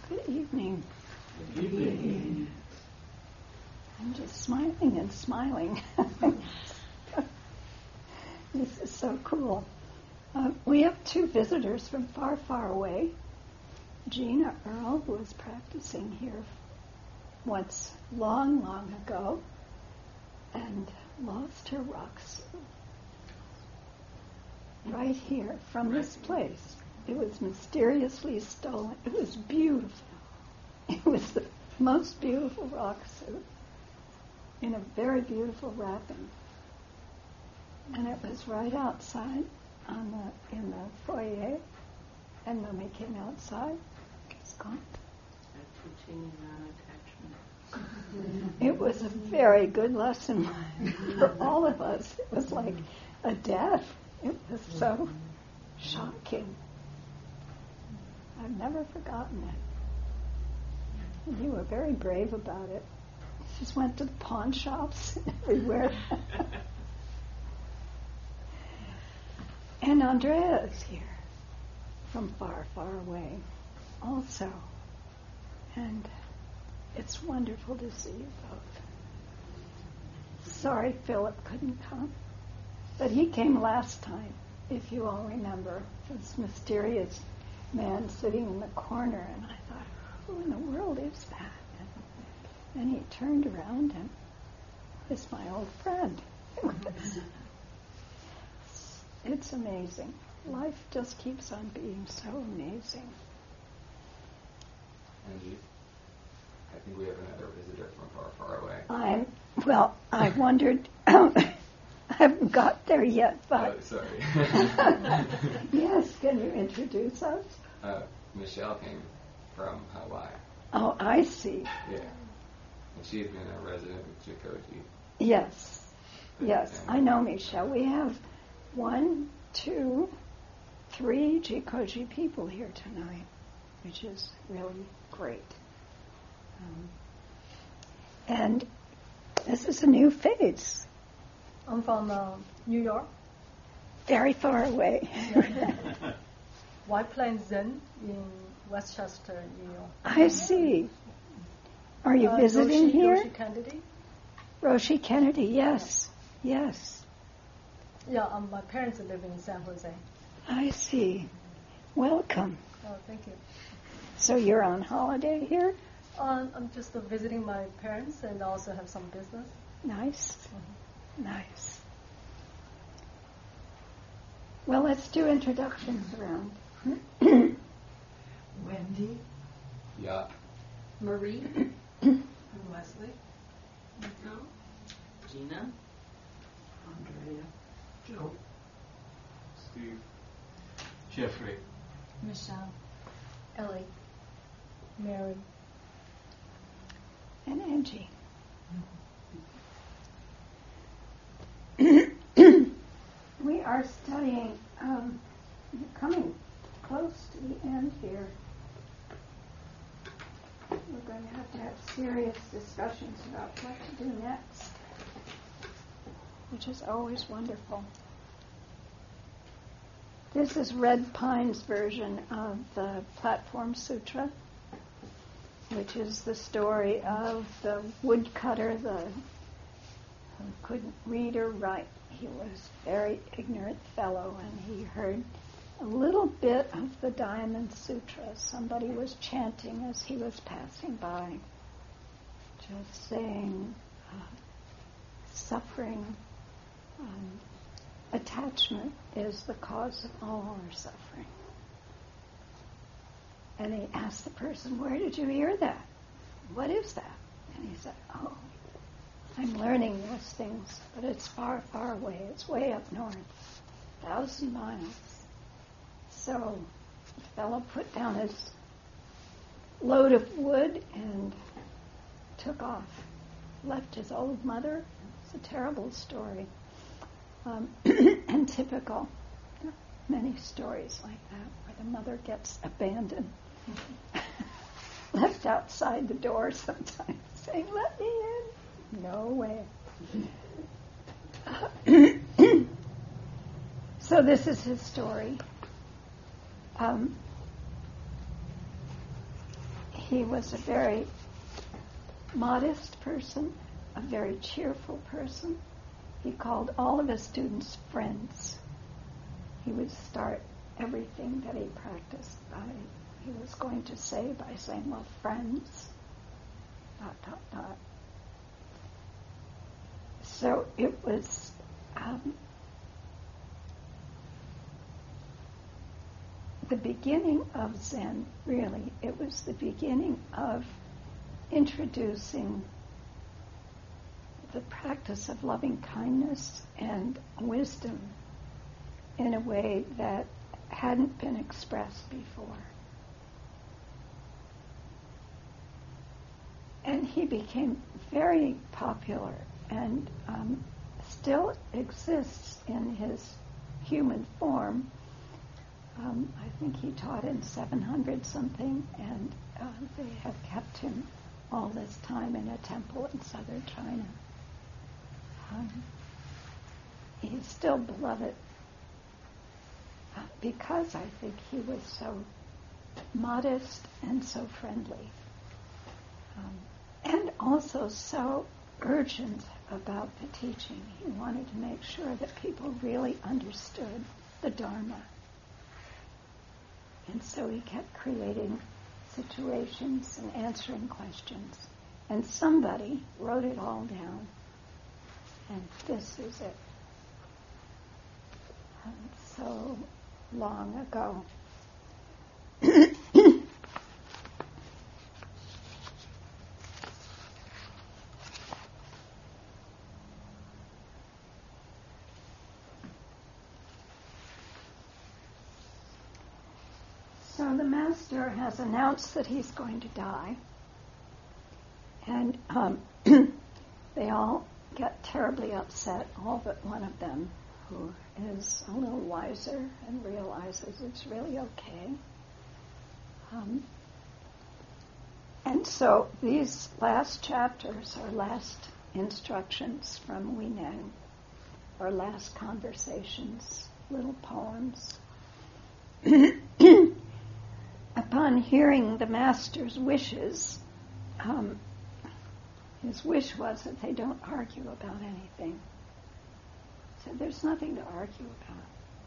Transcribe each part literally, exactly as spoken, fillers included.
Good evening. Good evening. I'm just smiling and smiling. This is so cool. Uh, we have two visitors from far, far away. Gina Earl, who was practicing here once long, long ago, and lost her rocks right here from this place. It was mysteriously stolen. It was beautiful. It was the most beautiful rock suit in a very beautiful wrapping. And it was right outside on the in the foyer. And when we came outside, it's gone. Teaching non-attachment. It was a very good lesson for all of us. It was like a death. It was so shocking. I've never forgotten it. And you were very brave about it. You just went to the pawn shops everywhere. And Andrea is here from far, far away also. And it's wonderful to see you both. Sorry Philip couldn't come. But he came last time, if you all remember. This mysterious man sitting in the corner, and I thought, who in the world is that? And then he turned around, and it's my old friend. It's amazing. Life just keeps on being so amazing. Angie, I think we have another visitor from far, far away. I'm, well, I wondered, I haven't got there yet, but... Oh, sorry. Yes, can you introduce us? Uh, Michelle came from Hawaii. Oh, I see. Yeah. And she's been a resident of Jikoji. Yes, yes, I know, Michelle. We have one, two, three Jikoji people here tonight, which is really great. Um, and this is a new face. I'm from uh, New York. Very far away. White Plains Zen in Westchester, New York. I see. Are you Uh, visiting Roshi, here? Roshi Kennedy. Roshi Kennedy, yes, yes. Yeah, um, my parents live in San Jose. I see. Welcome. Oh, thank you. So you're on holiday here? Uh, I'm just uh, visiting my parents and also have some business. Nice. Nice. Well, let's do introductions around. Wendy, Yeah. Marie, and Leslie, no. Gina, Andrea, Joe, Steve, Jeffrey, Michelle, Ellie, Mary. And Angie. We are studying, um, coming close to the end here. We're going to have to have serious discussions about what to do next, which is always wonderful. This is Red Pine's version of the Platform Sutra, which is the story of the woodcutter, the who couldn't read or write. He was a very ignorant fellow, and he heard a little bit of the Diamond Sutra. Somebody was chanting as he was passing by, just saying, uh, suffering, um, attachment is the cause of all our suffering. And he asked the person, where did you hear that? What is that? And he said, oh, I'm learning those things, but it's far, far away. It's way up north, a thousand miles. So the fellow put down his load of wood and took off, left his old mother. It's a terrible story, um, and typical. There are many stories like that where the mother gets abandoned, left outside the door sometimes, saying, let me in. No way. So this is his story. Um, he was a very modest person, a very cheerful person. He called all of his students friends. He would start everything that he practiced by, he was going to say by saying, well, friends, dot, dot, dot. So it was um, the beginning of Zen, really. It was the beginning of introducing the practice of loving kindness and wisdom in a way that hadn't been expressed before. And he became very popular and um, still exists in his human form. Um, I think he taught in seven hundred something, and uh, they have kept him all this time in a temple in southern China. Um, he's still beloved uh, because I think he was so modest and so friendly, um, and also so urgent about the teaching. He wanted to make sure that people really understood the Dharma. And so he kept creating situations and answering questions. And somebody wrote it all down. And this is it. And so long ago. So the master has announced that he's going to die. And um, they all get terribly upset, all but one of them, who is a little wiser and realizes it's really okay. Um, and so these last chapters are last instructions from Huineng, or last conversations, little poems. Upon hearing the master's wishes, um, his wish was that they don't argue about anything. So there's nothing to argue about.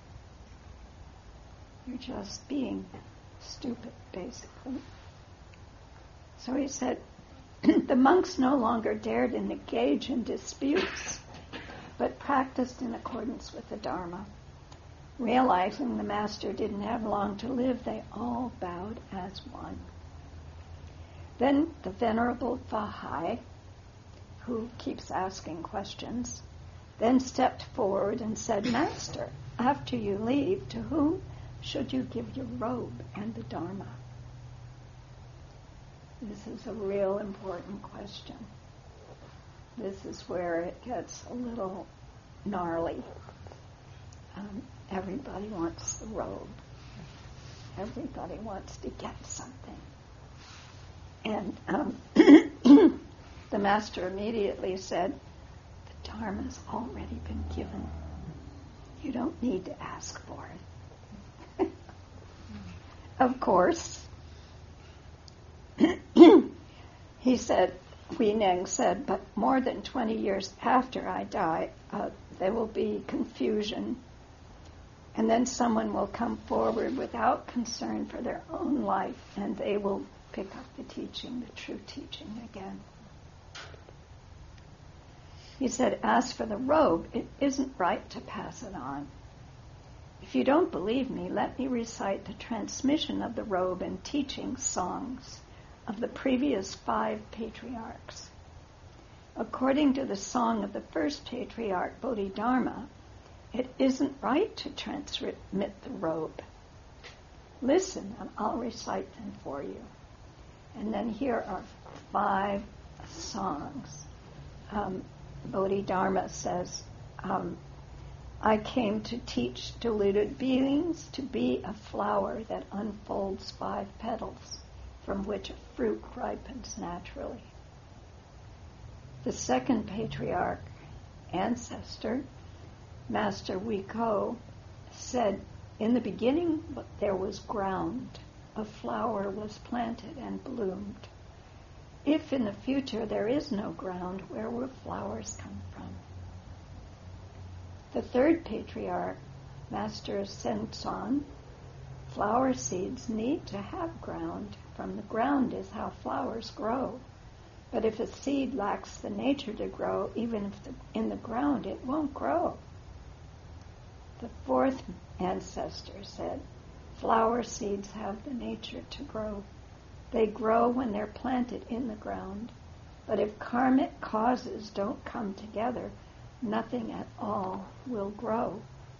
You're just being stupid, basically. So he said, the monks no longer dared to engage in disputes, but practiced in accordance with the Dharma. Realizing the master didn't have long to live, they all bowed as one. Then the Venerable Fahai, who keeps asking questions, then stepped forward and said, Master, after you leave, to whom should you give your robe and the Dharma? This is a real important question. This is where it gets a little gnarly. Um, everybody wants the robe. Everybody wants to get something. And um, the master immediately said, the Dharma's already been given. You don't need to ask for it. Of course, he said, Huineng said, but more than twenty years after I die, uh, there will be confusion. And then someone will come forward without concern for their own life, and they will pick up the teaching, the true teaching again. He said, as for the robe, it isn't right to pass it on. If you don't believe me, let me recite the transmission of the robe and teaching songs of the previous five patriarchs. According to the song of the first patriarch, Bodhidharma, it isn't right to transmit the robe. Listen, and I'll recite them for you. And then here are five songs. Um, Bodhidharma says, um, I came to teach deluded beings to be a flower that unfolds five petals, from which a fruit ripens naturally. The second patriarch, ancestor, Master Wiko, said, in the beginning there was ground, a flower was planted and bloomed. If in the future there is no ground, where will flowers come from? The third patriarch, Master Sengcan, flower seeds need to have ground. From the ground is how flowers grow. But if a seed lacks the nature to grow, even if the, in the ground it won't grow. The fourth ancestor said, flower seeds have the nature to grow. They grow when they're planted in the ground. But if karmic causes don't come together, nothing at all will grow.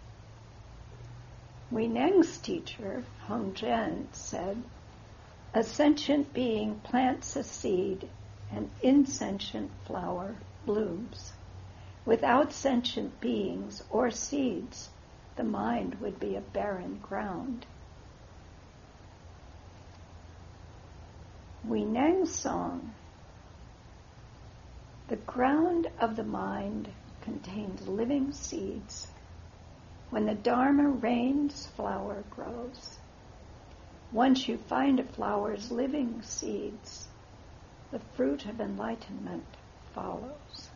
Wei Neng's teacher, Heng Zhen, said, a sentient being plants a seed, an insentient flower blooms. Without sentient beings or seeds, the mind would be a barren ground. Wei Neng's song, the ground of the mind contains living seeds. When the Dharma rains, flower grows. Once you find a flower's living seeds, the fruit of enlightenment follows.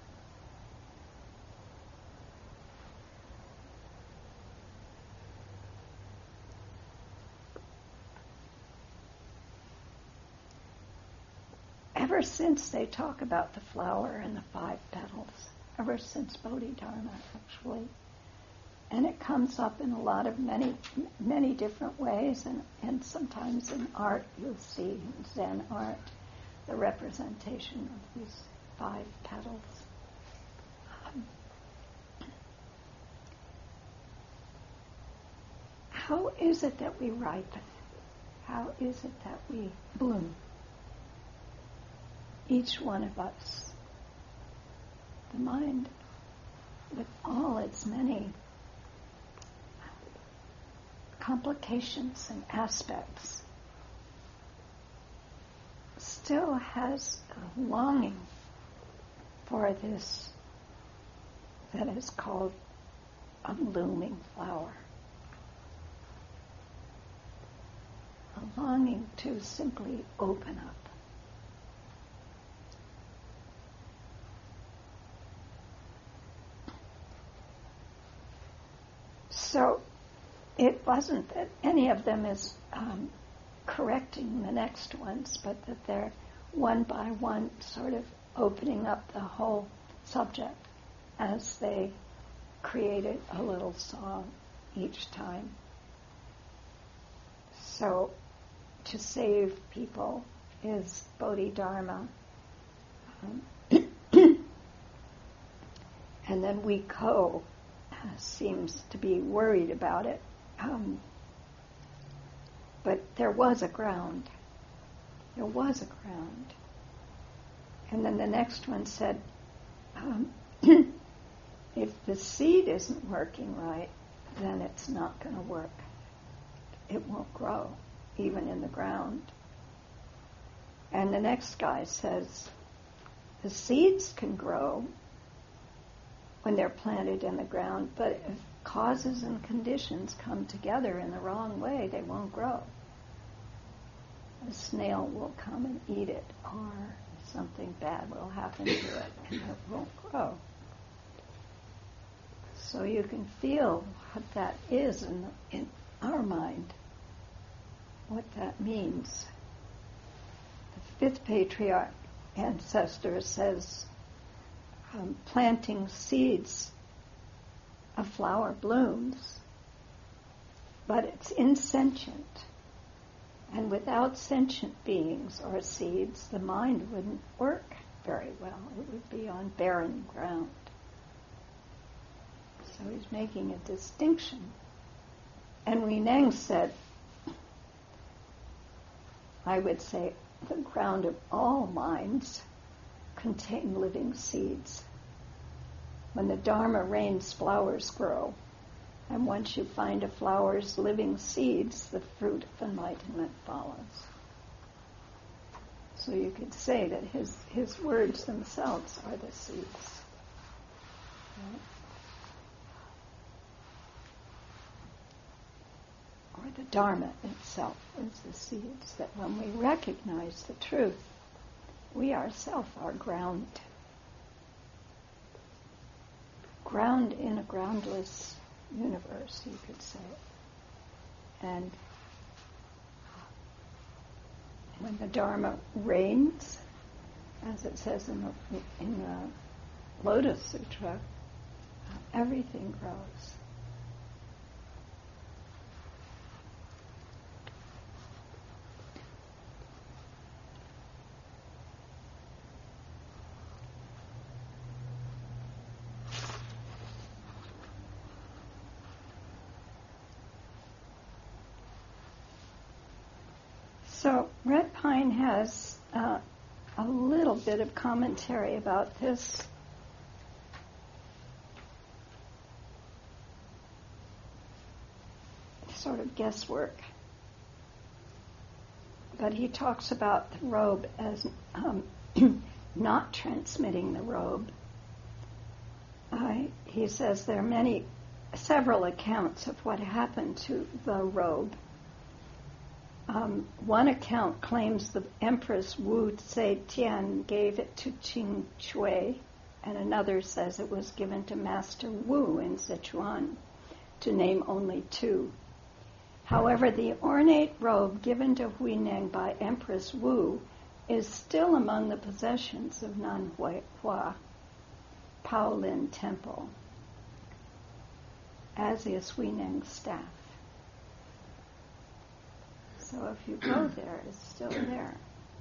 Ever since they talk about the flower and the five petals, ever since Bodhidharma, actually, and it comes up in a lot of many, many different ways, and, and sometimes in art you'll see, in Zen art, the representation of these five petals. Um, how is it that we ripen? How is it that we bloom? Each one of us. The mind, with all its many complications and aspects, still has a longing for this that is called a blooming flower. A longing to simply open up. So it wasn't that any of them is um, correcting the next ones, but that they're one by one sort of opening up the whole subject as they created a little song each time. So to save people is Bodhidharma. Um, and then we co seems to be worried about it. Um, but there was a ground. There was a ground. And then the next one said, um, if the seed isn't working right, then it's not going to work. It won't grow, even in the ground. And the next guy says, the seeds can grow when they're planted in the ground, but if causes and conditions come together in the wrong way, they won't grow. A snail will come and eat it, or something bad will happen to it, and it won't grow. So you can feel what that is in, the, in our mind, what that means. The fifth patriarch ancestor says, Um, planting seeds, a flower blooms, but it's insentient. And without sentient beings or seeds, the mind wouldn't work very well. It would be on barren ground. So he's making a distinction. And Wei Neng said, I would say, the ground of all minds contain living seeds. When the Dharma rains, flowers grow. And once you find a flower's living seeds, the fruit of enlightenment follows. So you could say that his, his words themselves are the seeds. Right? Or the Dharma itself is the seeds, that when we recognize the truth, we ourselves are ground. Ground in a groundless universe, you could say. And when the Dharma reigns, as it says in the, in the Lotus Sutra, everything grows. So Red Pine has uh, a little bit of commentary about this. Sort of guesswork. But he talks about the robe as um, not transmitting the robe. Uh, he says there are many, several accounts of what happened to the robe. Um, one account claims the Empress Wu Zetian gave it to Qing Shui, and another says it was given to Master Wu in Sichuan, to name only two. However, the ornate robe given to Huineng by Empress Wu is still among the possessions of Nanhua Paolin Temple, as is Huineng's staff. So if you go there, it's still there.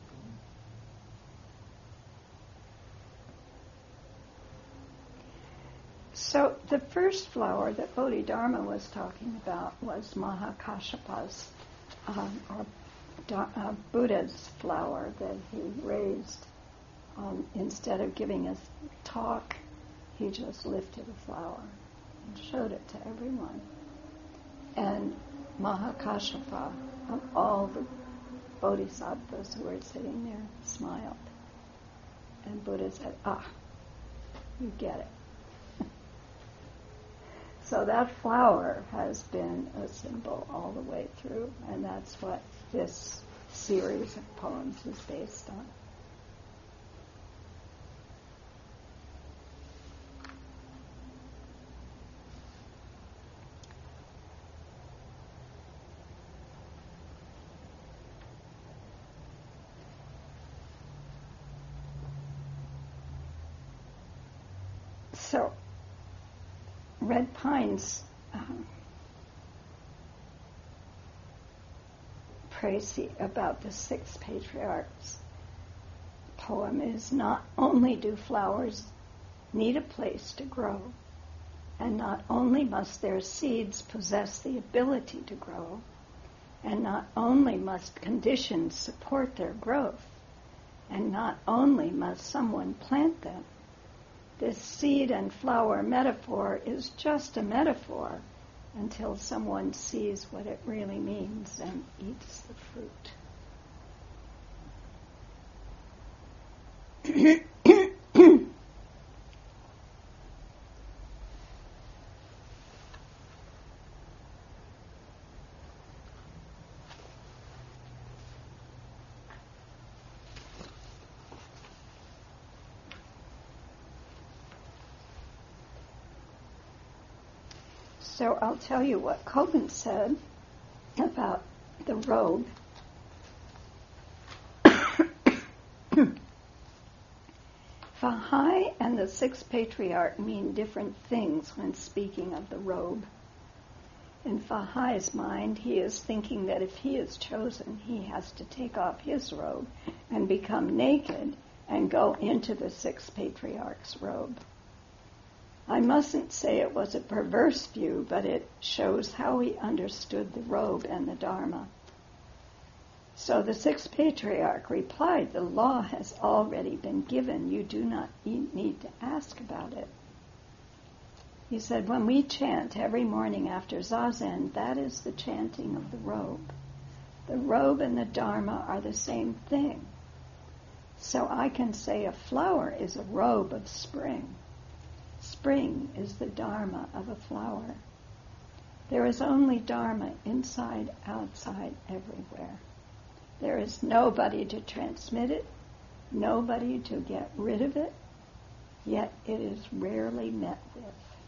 So the first flower that Bodhidharma was talking about was Mahakashapa's, um, or da- uh, Buddha's flower that he raised. Um, instead of giving a talk, he just lifted a flower and showed it to everyone. And Mahakashapa, of all the bodhisattvas who were sitting there, smiled. And Buddha said, ah, you get it. So that flower has been a symbol all the way through, and that's what this series of poems is based on. So, Red Pine's um, précis about the six patriarchs poem is, not only do flowers need a place to grow, and not only must their seeds possess the ability to grow, and not only must conditions support their growth, and not only must someone plant them. This seed and flower metaphor is just a metaphor until someone sees what it really means and eats the fruit. So I'll tell you what Kogan said about the robe. Vahai and the six patriarch mean different things when speaking of the robe. In Vahai's mind, he is thinking that if he is chosen, he has to take off his robe and become naked and go into the six patriarchs' robe. I mustn't say it was a perverse view, but it shows how he understood the robe and the Dharma. So the sixth patriarch replied, the law has already been given. You do not need to ask about it. He said, when we chant every morning after Zazen, that is the chanting of the robe. The robe and the Dharma are the same thing. So I can say a flower is a robe of spring. Spring is the Dharma of a flower. There is only Dharma inside, outside, everywhere. There is nobody to transmit it, nobody to get rid of it, yet it is rarely met with.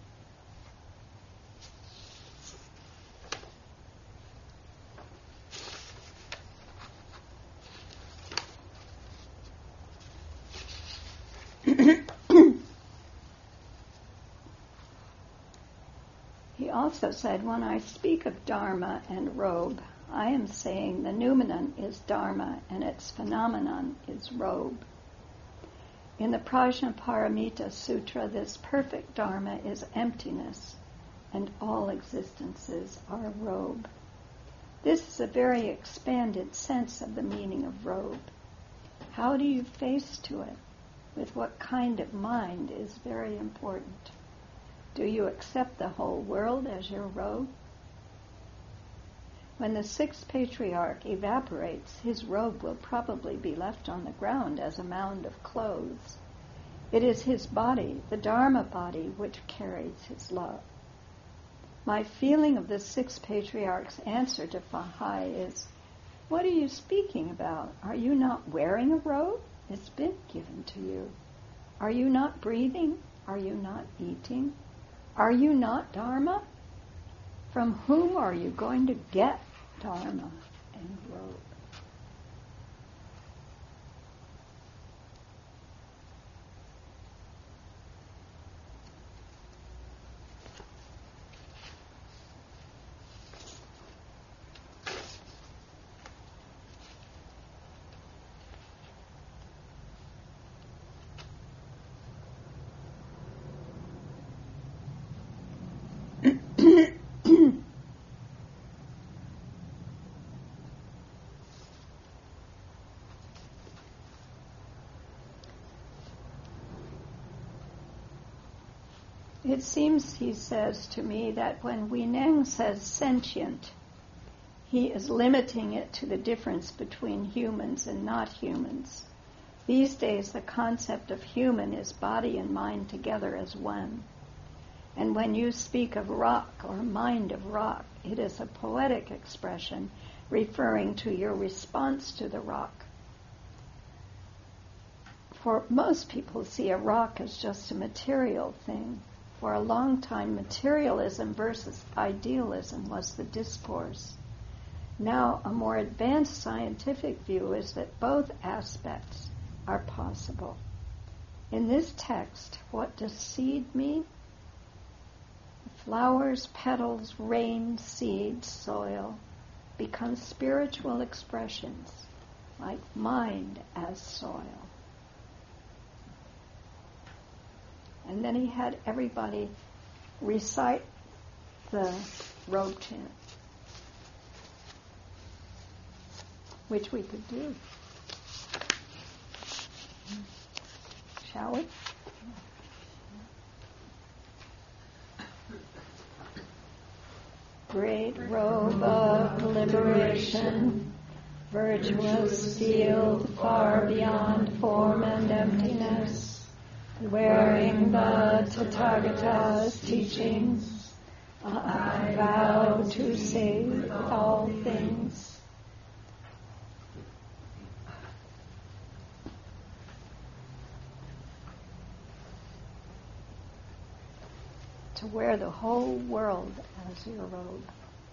He also said, when I speak of Dharma and robe, I am saying the noumenon is Dharma and its phenomenon is robe. In the Prajnaparamita Sutra, this perfect Dharma is emptiness, and all existences are robe. This is a very expanded sense of the meaning of robe. How do you face to it? With what kind of mind is very important. Do you accept the whole world as your robe? When the sixth patriarch evaporates, his robe will probably be left on the ground as a mound of clothes. It is his body, the Dharma body, which carries his love. My feeling of the sixth patriarch's answer to Fahai is, what are you speaking about? Are you not wearing a robe? It's been given to you. Are you not breathing? Are you not eating? Are you not Dharma? From whom are you going to get Dharma and robe? It seems, he says to me, that when Huineng says sentient, he is limiting it to the difference between humans and not humans. These days, the concept of human is body and mind together as one. And when you speak of rock or mind of rock, it is a poetic expression referring to your response to the rock. For most people see a rock as just a material thing. For a long time, materialism versus idealism was the discourse. Now, a more advanced scientific view is that both aspects are possible. In this text, what does seed mean? Flowers, petals, rain, seeds, soil become spiritual expressions, like mind as soil. And then he had everybody recite the robe chant, which we could do. Shall we? Great robe of liberation, virtuous field far beyond form and emptiness, wearing the Tathagata's teachings, I vow to save all things. To wear the whole world as your robe.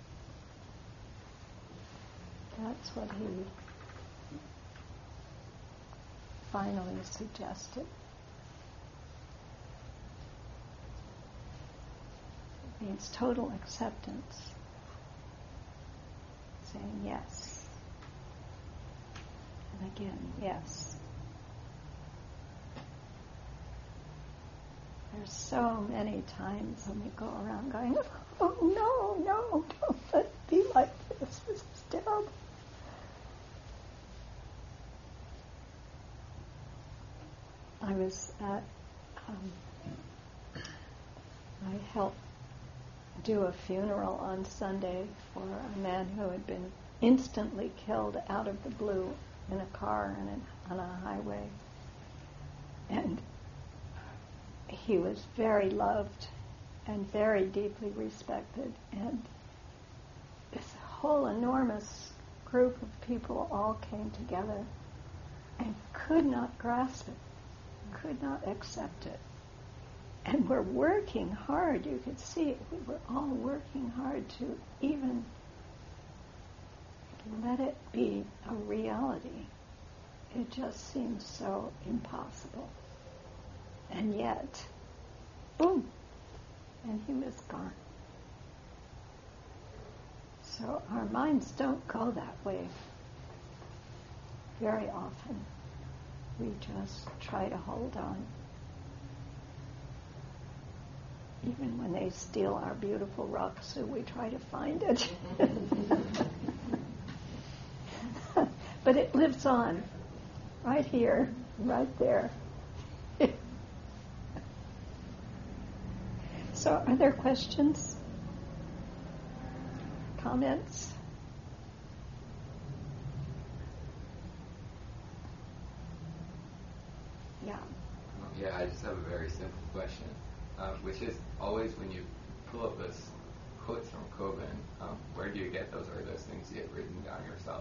That's what he finally suggested. It means total acceptance. Saying yes. And again, yes. There's so many times when we go around going, oh no, no, don't let it be like this. This is terrible. I was at, um, I helped do a funeral on Sunday for a man who had been instantly killed out of the blue in a car and in, on a highway. And he was very loved and very deeply respected. And whole enormous group of people all came together and could not grasp it, could not accept it. And we're working hard, you could see it, we were all working hard to even let it be a reality. It just seemed so impossible. And yet, boom, and he was gone. So our minds don't go that way very often. We just try to hold on. Even when they steal our beautiful Raksu, we try to find it. But it lives on, right here, right there. So are there questions? Comments? Yeah. Um, yeah, I just have a very simple question, um, which is always when you pull up those quotes from Kobun, um, where do you get those? Or are those things you have written down yourself?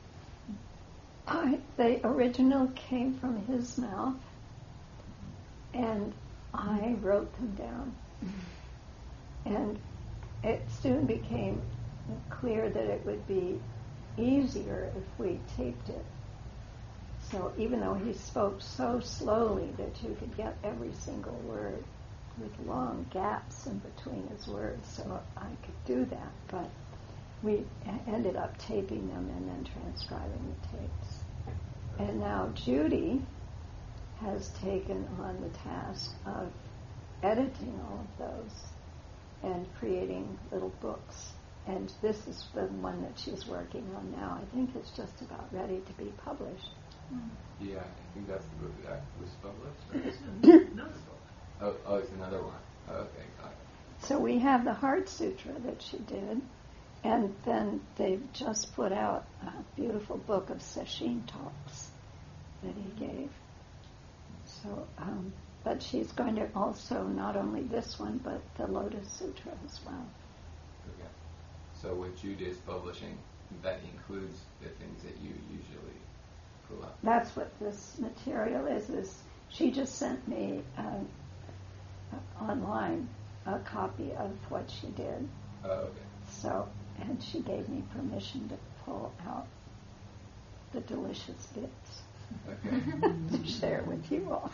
I, the original came from his mouth, and I wrote them down. And it soon became clear that it would be easier if we taped it. So even though he spoke so slowly that you could get every single word with long gaps in between his words, so I could do that, but we ended up taping them and then transcribing the tapes. And now Judy has taken on the task of editing all of those and creating little books. And this is the one that she's working on now. I think it's just about ready to be published. Yeah, I think that's the book that was published. No. oh, oh, it's another one. Oh, okay, got it. So we have the Heart Sutra that she did, and then they've just put out a beautiful book of Sesshin talks that he gave. So, um, but she's going to also, not only this one, but the Lotus Sutra as well. Okay. So what Judy is publishing, that includes the things that you usually pull up? That's what this material is. Is she just sent me um, uh, online a copy of what she did. Oh, okay. So, and she gave me permission to pull out the delicious bits Okay. to share with you all.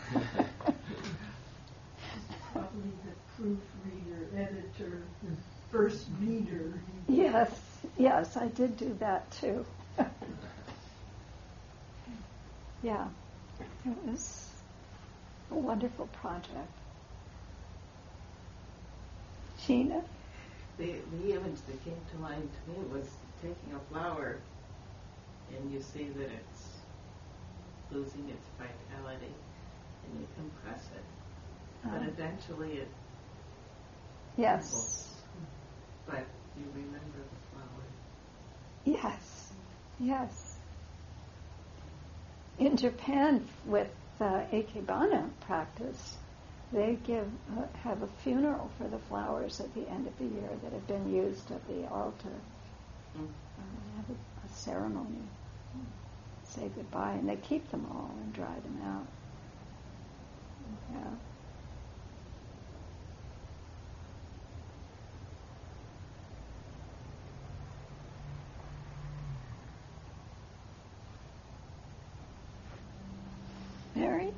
Probably the proofreader, editor, first reader. Yes, yes, I did do that too. Yeah, it was a wonderful project. Sheena? The, the image that came to mind to me was taking a flower and you see that it's losing its vitality and you compress it. But Uh, eventually it yes, but you remember the flower. yes, yes. In Japan, with uh, Ikebana practice, they give uh, have a funeral for the flowers at the end of the year that have been used at the altar. Mm. Uh, they have a, a ceremony, say goodbye, and they keep them all and dry them out. Yeah. Mary?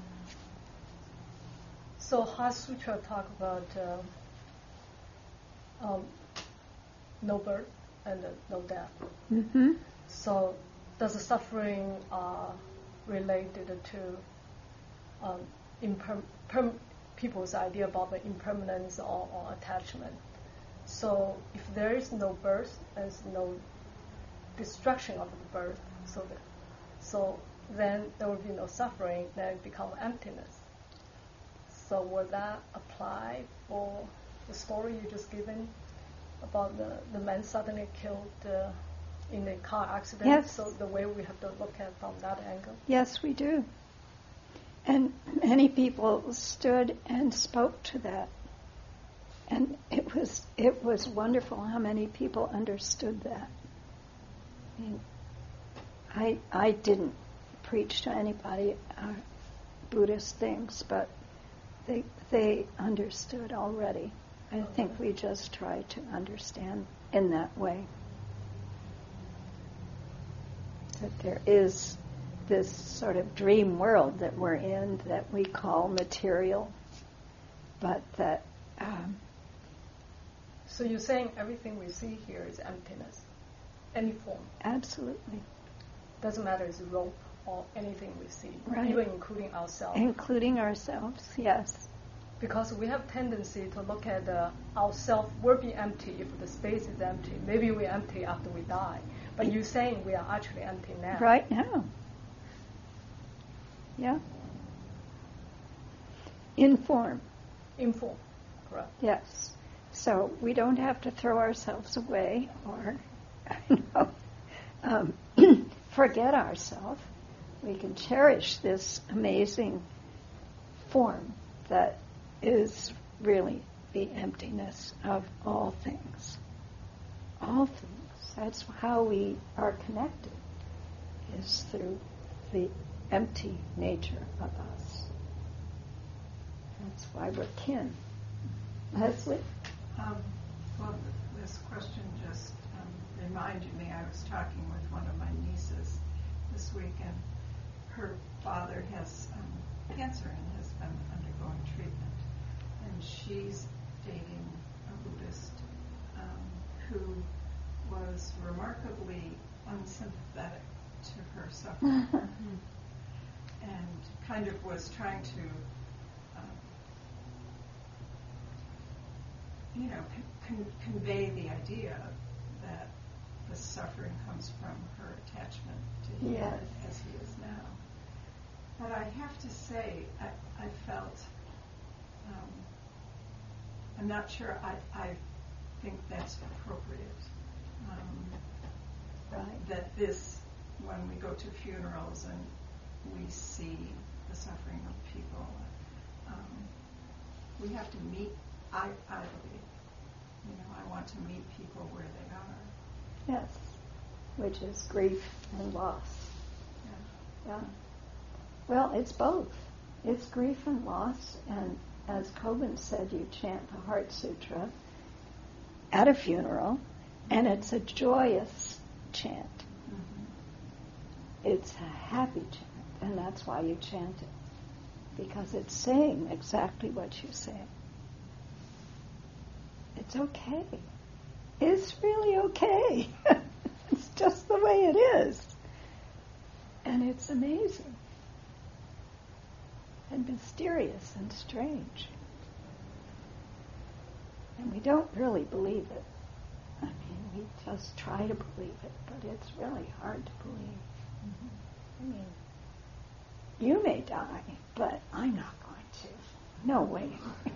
So Heart Sutra talk about uh, um, no birth and uh, no death. Mm-hmm. So does the suffering uh, related to um, imper- perm- people's idea about the impermanence or, or attachment? So if there is no birth, there's no destruction of the birth. So that, so then there will be no suffering. Then it becomes emptiness. So would that apply for the story you just given about the, the man suddenly killed uh, in a car accident? Yes. So the way we have to look at from that angle? Yes, we do. And many people stood and spoke to that. And it was it was wonderful how many people understood that. I mean, I I didn't preach to anybody uh, Buddhist things, but they they understood already. I think we just try to understand in that way that there is this sort of dream world that we're in that we call material, but that. Um, So you're saying everything we see here is emptiness, any form. Absolutely. Doesn't matter if it's rope or anything we see, Right. even including ourselves. Including ourselves, yes. Because we have tendency to look at uh, ourselves will be empty if the space is empty. Maybe we're empty after we die. But you're saying we are actually empty now. Right now. Yeah. In form, In form, correct. yes. So we don't have to throw ourselves away or you know, um, forget ourselves. We can cherish this amazing form that is really the emptiness of all things. All things. That's how we are connected, is through the empty nature of us. That's why we're kin. Leslie? Um, well, th- this question just um, reminded me, I was talking with one of my nieces this week, and her father has um, cancer and has been undergoing treatment. And she's dating a Buddhist um, who was remarkably unsympathetic to her suffering and kind of was trying to um, you know, con- con- convey the idea that the suffering comes from her attachment to him Yes. as he is now. But I have to say, I, I felt, um, I'm not sure I, I think that's appropriate. Um, Right. that this, when we go to funerals and we see the suffering of people, um, we have to meet, I, I believe, you know, I want to meet people where they are. Yes. Which is grief and loss. Yeah. Yeah. Well, it's both. It's grief and loss, and as Kobun said, you chant the Heart Sutra at a funeral, and it's a joyous chant. Mm-hmm. It's a happy chant, and that's why you chant it, because it's saying exactly what you say. It's okay. It's really okay. It's just the way it is. And it's amazing and mysterious and strange. And we don't really believe it. I mean, we just try to believe it, but it's really hard to believe. Mm-hmm. I mean, you may die, but I'm not going to. No way.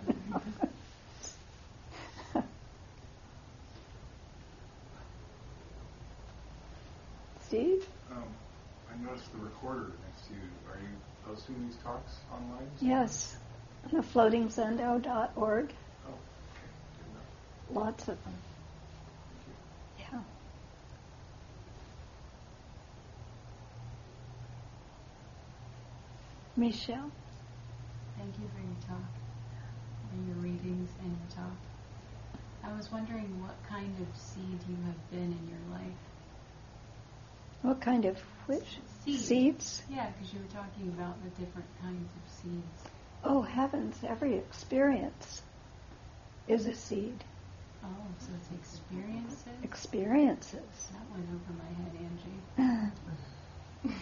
Steve? Um, I noticed the recorder next to you. Are you posting these talks online? Yes. The floating zendo dot org. Oh, okay. Good enough. Lots of them. Yeah. Michelle? Thank you for your talk, for your readings and your talk. I was wondering what kind of seed you have been in your life. What kind of which? Seeds. Seeds? Yeah, because you were talking about the different kinds of seeds. Oh, heavens, every experience is a seed. Oh, so it's experiences? Experiences. That went over my head, Angie.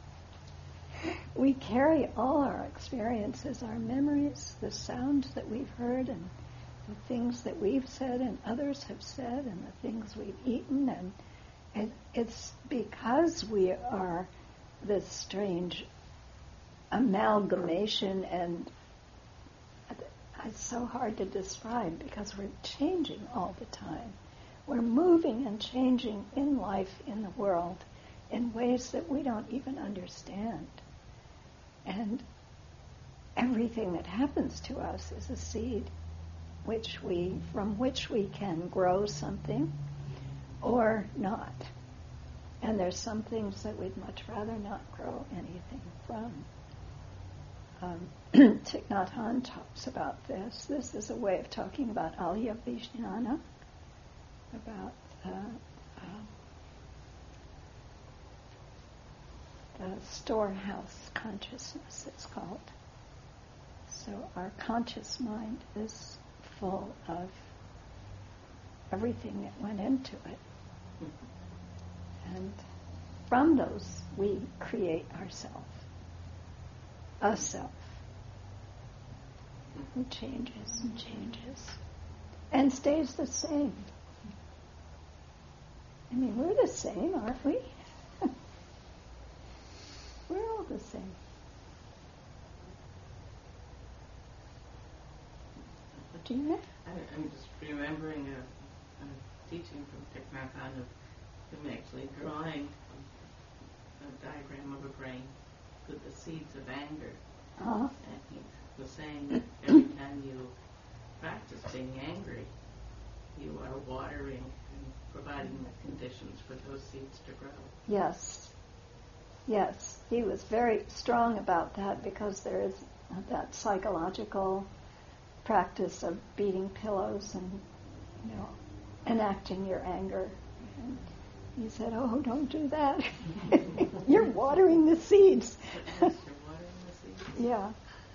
We carry all our experiences, our memories, the sounds that we've heard, and the things that we've said and others have said, and the things we've eaten, and it, it's because we are this strange amalgamation, and it's so hard to describe because we're changing all the time. We're moving and changing in life, in the world, in ways that we don't even understand. And everything that happens to us is a seed. which we from which we can grow something or not. And there's some things that we'd much rather not grow anything from. Um, Thich Nhat Hanh talks about this. This is a way of talking about Alaya Vijnana, about uh, uh, the storehouse consciousness, it's called. So our conscious mind is full of everything that went into it. And from those we create ourselves, a self, who changes and changes and stays the same. I mean, we're the same, aren't we? We're all the same. Do you know? I, I'm just remembering a, a teaching from Thich Nhat Hanh of him actually drawing a, a diagram of a brain with the seeds of anger. Uh-huh. And he was saying that every time you practice being angry, you are watering and providing the conditions for those seeds to grow. Yes. Yes. He was very strong about that because there is that psychological practice of beating pillows and, you know, enacting your anger. And he said, oh, don't do that. You're watering the seeds. Yes, you're watering the seeds. Yeah.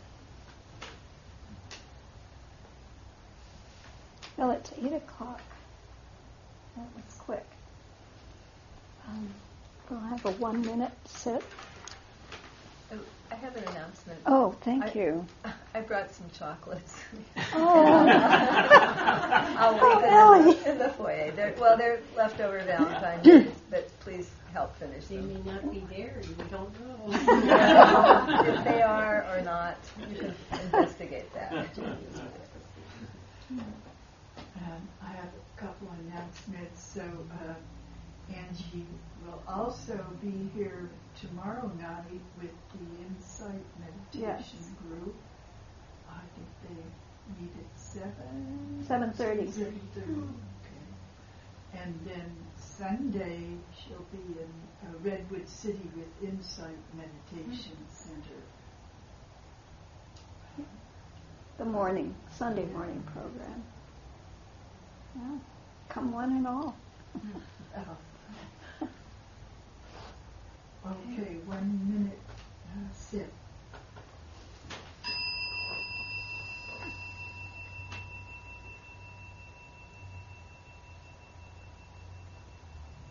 Well, it's eight o'clock. That was quick. Um, we'll have a one-minute sit. Oh, I have an announcement. Oh, thank I, you. I brought some chocolates. Oh, I'll leave oh them Ellie. in the, in the foyer. They're, well, they're leftover Valentine's Days, but please help finish They them. may not be there, we don't know. If they are or not, you can investigate that. Um, I have a couple announcements. So uh, Angie will also be here tomorrow night with the Insight Meditation Yes. Group. I think they meet at seven. seven thirty. Seven thirty. Okay. And then Sunday she'll be in uh, Redwood City with Insight Meditation Center. The morning, Sunday morning program. Yeah. Come one and all. Okay, one minute uh, sit.